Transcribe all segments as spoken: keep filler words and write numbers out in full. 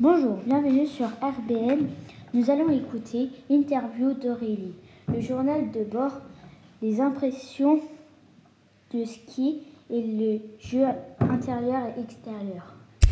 Bonjour, bienvenue sur R B N. Nous allons écouter l'interview d'Aurélie, le journal de bord, les impressions de ski et le jeu intérieur et extérieur.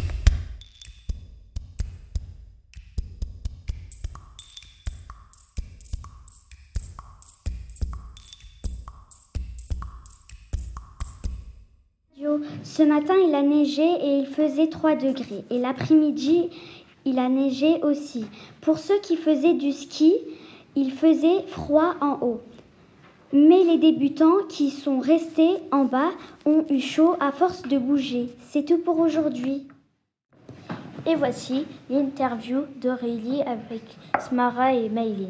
Ce matin, il a neigé et il faisait trois degrés. Et l'après-midi, il a neigé aussi. Pour ceux qui faisaient du ski, il faisait froid en haut. Mais les débutants qui sont restés en bas ont eu chaud à force de bouger. C'est tout pour aujourd'hui. Et voici l'interview d'Aurélie avec Smara et Maïline.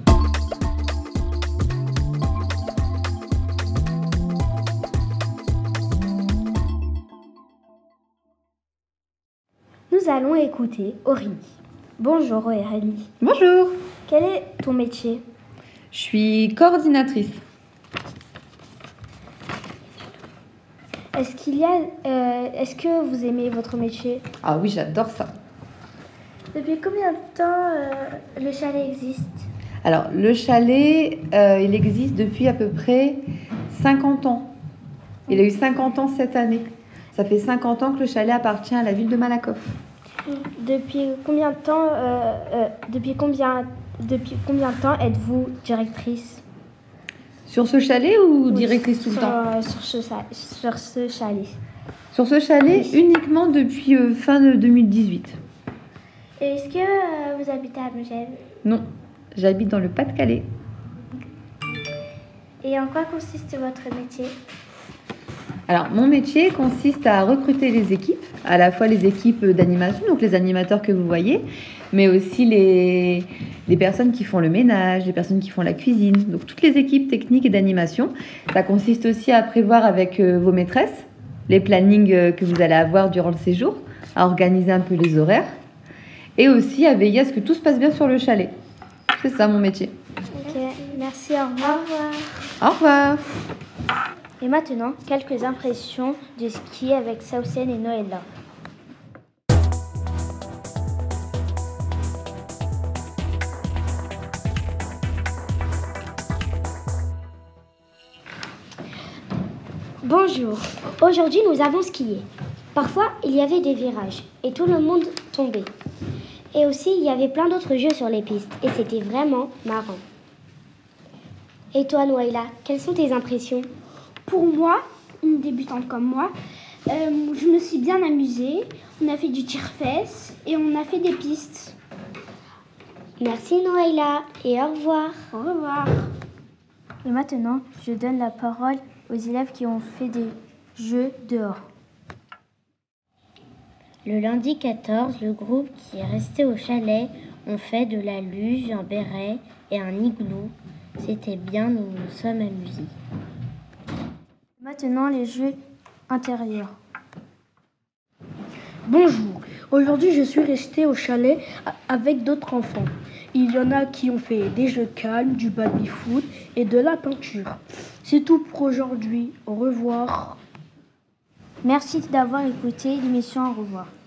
Nous allons écouter Aurélie. Bonjour Aurélie. Bonjour. Quel est ton métier? Je suis coordinatrice. Est-ce qu'il y a, euh, est-ce que vous aimez votre métier? Ah oui, j'adore ça. Depuis combien de temps euh, le chalet existe? Alors, le chalet, euh, il existe depuis à peu près cinquante ans. Il a eu cinquante ans cette année. Ça fait cinquante ans que le chalet appartient à la ville de Malakoff. Depuis combien de temps, euh, euh, depuis combien, depuis combien de temps êtes-vous directrice? Sur ce chalet ou Oui, directrice tout sur, le temps euh, sur, ce, sur ce chalet. Sur ce chalet, Oui. uniquement depuis euh, fin de deux mille dix-huit. Est-ce que euh, vous habitez à Megève? Non, j'habite dans le Pas-de-Calais. Et en quoi consiste votre métier? Alors, mon métier consiste à recruter les équipes, à la fois les équipes d'animation, donc les animateurs que vous voyez, mais aussi les, les personnes qui font le ménage, les personnes qui font la cuisine, donc toutes les équipes techniques et d'animation. Ça consiste aussi à prévoir avec euh, vos maîtresses les plannings euh, que vous allez avoir durant le séjour, à organiser un peu les horaires, et aussi à veiller à ce que tout se passe bien sur le chalet. C'est ça mon métier. Ok, merci, au revoir. Au revoir. Et maintenant, quelques impressions de ski avec Saucène et Noëlla. Bonjour, aujourd'hui nous avons skié. Parfois il y avait des virages et tout le monde tombait. Et aussi il y avait plein d'autres jeux sur les pistes et c'était vraiment marrant. Et toi Noëlla, quelles sont tes impressions? Pour moi, une débutante comme moi, euh, je me suis bien amusée. On a fait du tire-fesses et on a fait des pistes. Merci Noëlla et au revoir. Au revoir. Et maintenant, je donne la parole aux élèves qui ont fait des jeux dehors. Le lundi quatorze, le groupe qui est resté au chalet ont fait de la luge, un béret et un igloo. C'était bien, nous nous sommes amusés. Maintenant, les jeux intérieurs. Bonjour, aujourd'hui je suis restée au chalet avec d'autres enfants. Il y en a qui ont fait des jeux calmes, du baby-foot et de la peinture. C'est tout pour aujourd'hui, au revoir. Merci d'avoir écouté l'émission, au revoir.